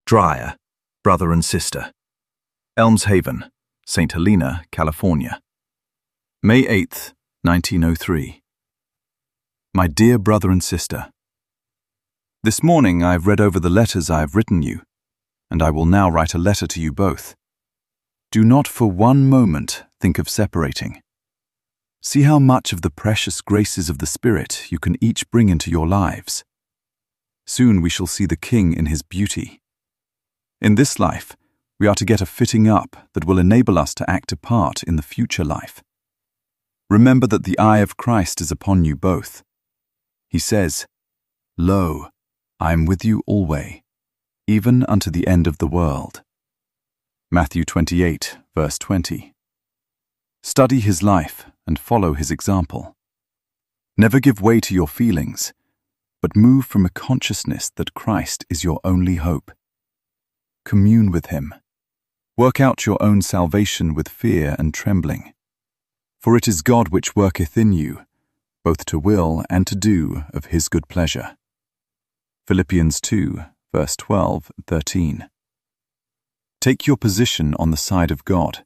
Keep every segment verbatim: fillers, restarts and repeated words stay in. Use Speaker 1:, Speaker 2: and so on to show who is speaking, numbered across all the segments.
Speaker 1: Dreyer, brother and sister. Elms Haven, Saint Helena, California. May eighth, nineteen oh three. My dear brother and sister, this morning I have read over the letters I have written you, and I will now write a letter to you both. Do not for one moment think of separating. See how much of the precious graces of the Spirit you can each bring into your lives. Soon we shall see the King in his beauty. In this life, we are to get a fitting up that will enable us to act a part in the future life. Remember that the eye of Christ is upon you both. He says, Lo, I am with you alway, even unto the end of the world. Matthew twenty-eight, verse twenty. Study his life and follow his example. Never give way to your feelings, but move from a consciousness that Christ is your only hope. Commune with him. Work out your own salvation with fear and trembling. For it is God which worketh in you, both to will and to do of his good pleasure. Philippians two, verse twelve and thirteen. Take your position on the side of God.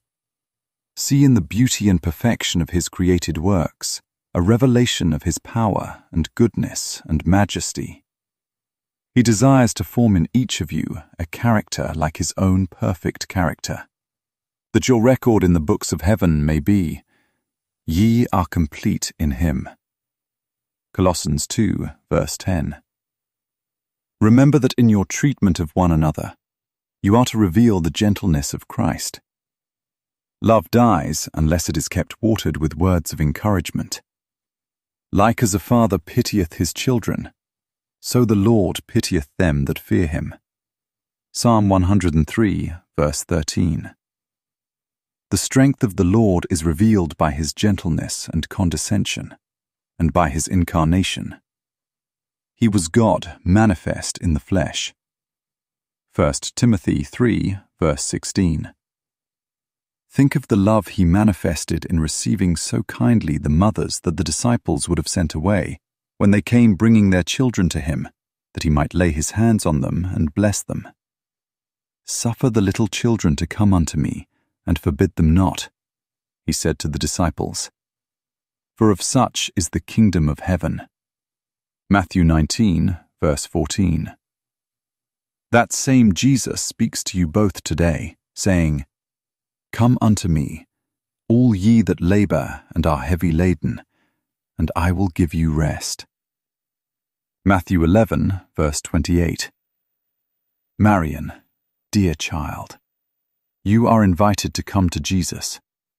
Speaker 1: See in the beauty and perfection of his created works a revelation of his power and goodness and majesty. He desires to form in each of you a character like his own perfect character, that your record in the books of heaven may be, Ye are complete in him. Colossians two, verse ten. Remember that in your treatment of one another, you are to reveal the gentleness of Christ. Love dies unless it is kept watered with words of encouragement. Like as a father pitieth his children, so the Lord pitieth them that fear him. Psalm one hundred three, verse thirteen. The strength of the Lord is revealed by his gentleness and condescension, and by his incarnation. He was God manifest in the flesh. First Timothy three, verse sixteen. Think of the love he manifested in receiving so kindly the mothers that the disciples would have sent away, when they came bringing their children to him, that he might lay his hands on them and bless them. Suffer the little children to come unto me, and forbid them not, he said to the disciples. For of such is the kingdom of heaven. Matthew nineteen, verse fourteen. That same Jesus speaks to you both today, saying, Come unto me, all ye that labor and are heavy laden, and I will give you rest. Matthew eleven, verse twenty-eight. Marian, dear child, you are invited to come to Jesus.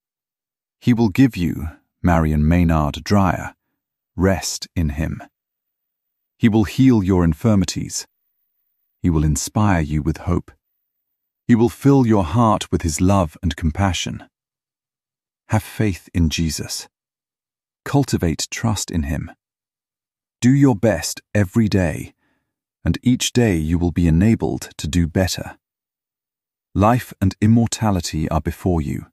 Speaker 1: He will give you, Marian Maynard Dreyer, rest in him. He will heal your infirmities. He will inspire you with hope. He will fill your heart with his love and compassion. Have faith in Jesus. Cultivate trust in him. Do your best every day, and each day you will be enabled to do better. Life and immortality are before you.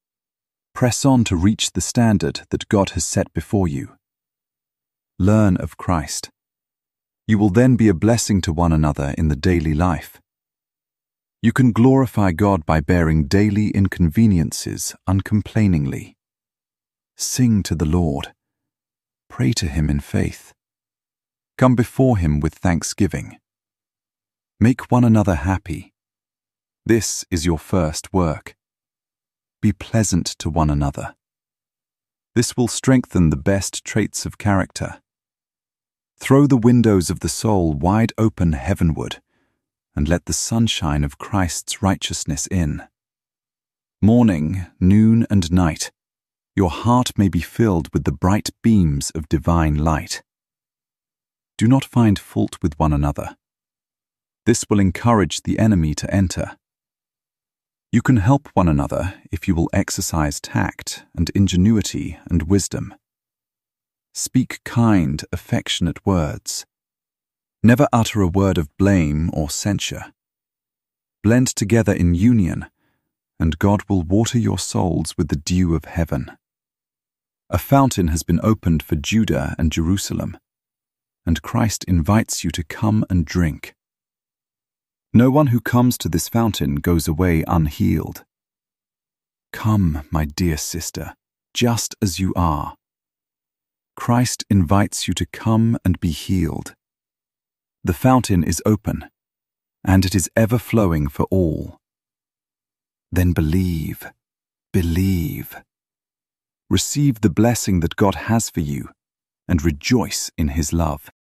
Speaker 1: Press on to reach the standard that God has set before you. Learn of Christ. You will then be a blessing to one another in the daily life. You can glorify God by bearing daily inconveniences uncomplainingly. Sing to the Lord. Pray to him in faith. Come before him with thanksgiving. Make one another happy. This is your first work. Be pleasant to one another. This will strengthen the best traits of character. Throw the windows of the soul wide open heavenward, and let the sunshine of Christ's righteousness in. Morning, noon, and night, your heart may be filled with the bright beams of divine light. Do not find fault with one another. This will encourage the enemy to enter. You can help one another if you will exercise tact and ingenuity and wisdom. Speak kind, affectionate words. Never utter a word of blame or censure. Blend together in union, and God will water your souls with the dew of heaven. A fountain has been opened for Judah and Jerusalem, and Christ invites you to come and drink. No one who comes to this fountain goes away unhealed. Come, my dear sister, just as you are. Christ invites you to come and be healed. The fountain is open, and it is ever flowing for all. Then believe, believe. Receive the blessing that God has for you, and rejoice in His love.